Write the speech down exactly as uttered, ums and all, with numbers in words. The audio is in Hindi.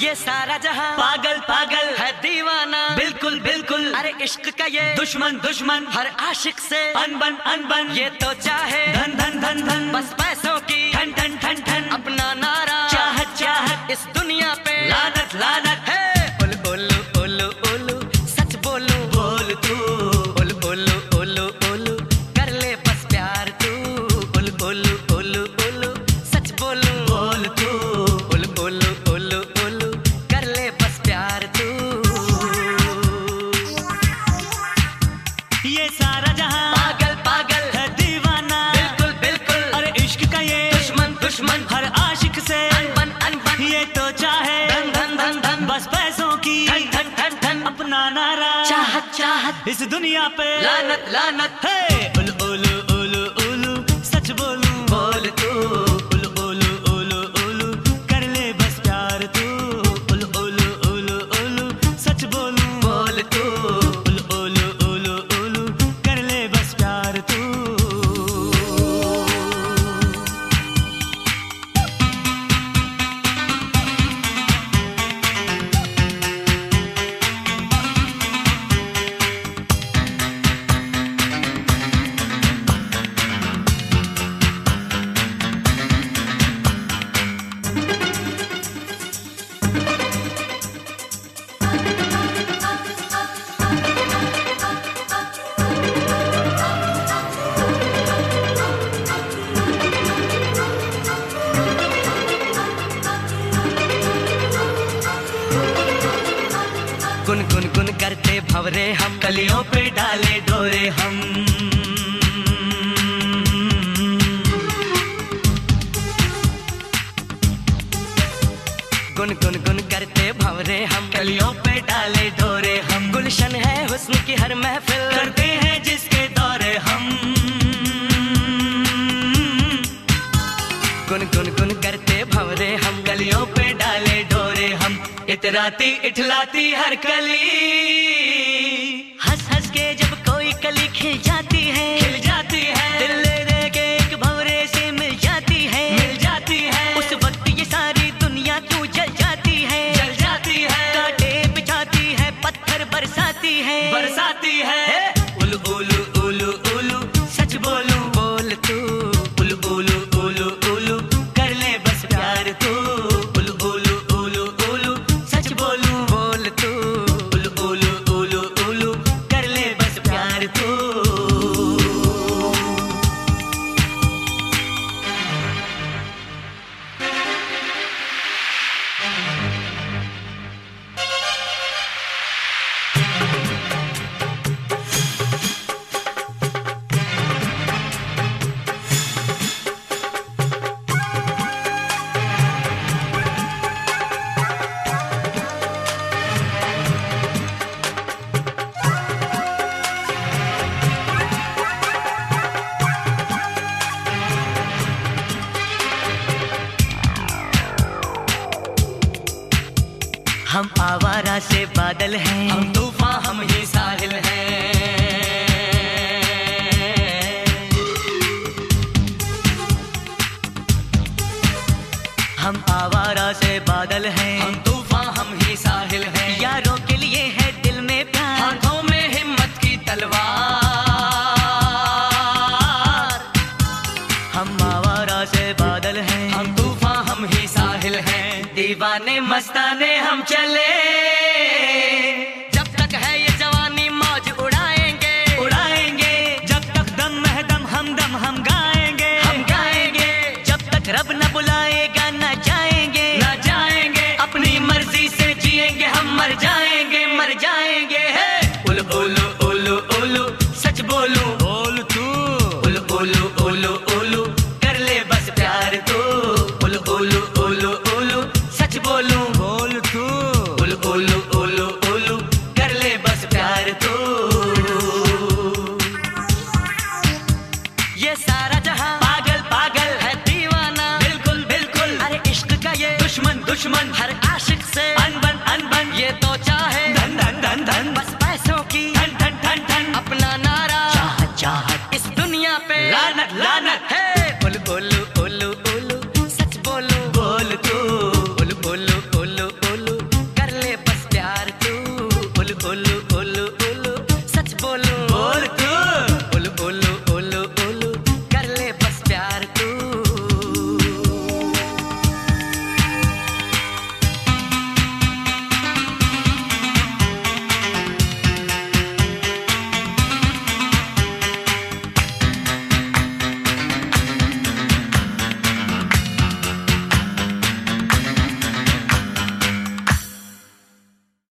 ये सारा जहां पागल पागल है दीवाना, बिल्कुल बिल्कुल। अरे इश्क का ये दुश्मन दुश्मन हर आशिक से अनबन अनबन। ये तो चाहे धन धन धन धन, बस पैसों की ठन ठन ठन ठन। अपना नारा चाहत चाहत इस दुनिया पे लानत लानत है। ओलू ओलू ओलू ओलू सच बोलूं बोल तू। ओलू ओलू ओलू ओलू कर ले बस प्यार तू। ओलू ओलू ओलू ओलू सच बोलूं बोल तू। ओलू ओलू ओलू ओलू कर ले बस प्यार तू। ये सारा जहां पागल पागल है दीवाना, बिल्कुल बिल्कुल। अरे इश्क का ये दुश्मन दुश्मन हर आशिक से अनबन अनबन। ये तो चाहे धन धन धन धन बस पैसों की ठन ठन ठन ठन। अपना नारा चाहत चाहत इस दुनिया पे लानत लानत है। उलू उलू उलू उलू सच बोलूं बोल तू। उलू उलू उलू उलू कर ले बस प्यार तू। उलू उलू उलू उलू सच बोलूं बोल तू। उलू उलू उलू उलू कर ले बस प्यार तू। गुन गुन गुन करते भंवरे हम कलियों पे डाले डोरे हम। गुन गुन गुन करते भंवरे हम कलियों पे डाले डोरे हम। गुलशन है हुस्न की हर महफिल करते हैं जिसके दौरे हम। गुन गुन गुन करते भंवरे हम गलियों पे डाले डोरे हम। इतराती इठलाती हर कली हंस हंस के जब कोई कली खिल जाती है खिल जाती है। दिल ले दे के एक भंवरे से मिल जाती है मिल जाती है। उस वक्त ये सारी दुनिया क्यों जल जाती है जल जाती है। कांटे बिछाती है पत्थर बरसाती है बरसाती है। उलू उलू उलू उलू सच बोलूं बोल तू। उलू उलू उलू उलू कर ले बस प्यार तू। उलू उलू उलू उलू सच बोलूं बोल तू। उलू उलू उलू उलू कर ले बस प्यार तू। हम आवारा से बादल हैं हम तूफान हम ही साहिल हैं। हम आवारा से बादल हैं हम तूफान हम ही साहिल हैं। यारों के लिए है दिल में प्यार हाथों में हिम्मत की तलवार। हम आवारा से बादल हैं हम तूफान हम ही साहिल हैं। दीवाने मस्ताने हम चले जब तक है ये जवानी मौज उड़ाएंगे उड़ाएंगे। जब तक दम है दम हम दम हम गाएंगे हम गाएंगे। जब तक रब न बुलाएगा न जाएंगे न जाएंगे। अपनी मर्जी से जिएंगे हम मर जाएंगे मर जाएंगे है। उलू उलू उलू उलू सच बोलूं बोल तू। उलू उलू उलू उलू कर ले बस प्यार तू। उलू उलू उलू उलू सच बोलूं बोल तू। उलू उलू उलू उलू कर ले बस प्यार तू। ये सारा जहां पागल पागल है दीवाना, बिल्कुल बिल्कुल। अरे इश्क का ये दुश्मन दुश्मन हर आशिक से अनबन अनबन। ये तो चाहे धन धन धन धन बस पैसों की ठन ठन ठन ठन। अपना नारा चाहत चाहत इस दुनिया पे लानत लानत है। ओलू ओलू ओलू ओलू सच बोलूं बोल तू। ओलू ओलू ओलू ओलू ओलू